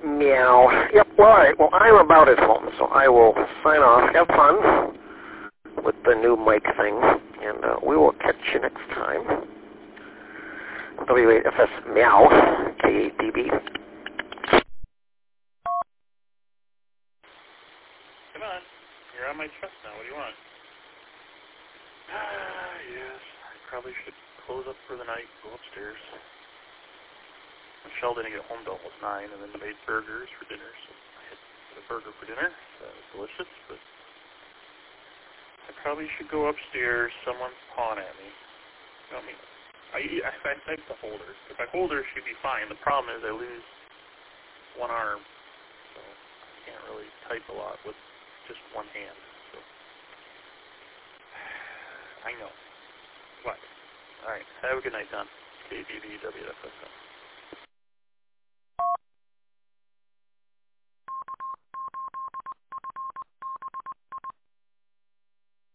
Meow. Yep, well, all right. Well, I'm about at home, so I will sign off. Have fun with the new mic thing, and we will catch you next time. WAFS Meow, KATB. Come on. You're on my chest now. What do you want? Yes. I probably should close up for the night, go upstairs. Michelle didn't get home till almost 9, and then made burgers for dinner, so I had a burger for dinner. That was delicious, but I probably should go upstairs. Someone's pawing at me. I mean, I type to hold her. If I hold her, she'd be fine. The problem is I lose one arm, so I can't really type a lot with just one hand. So I know. What? All right. Have a good night, Don. KBB WFSM.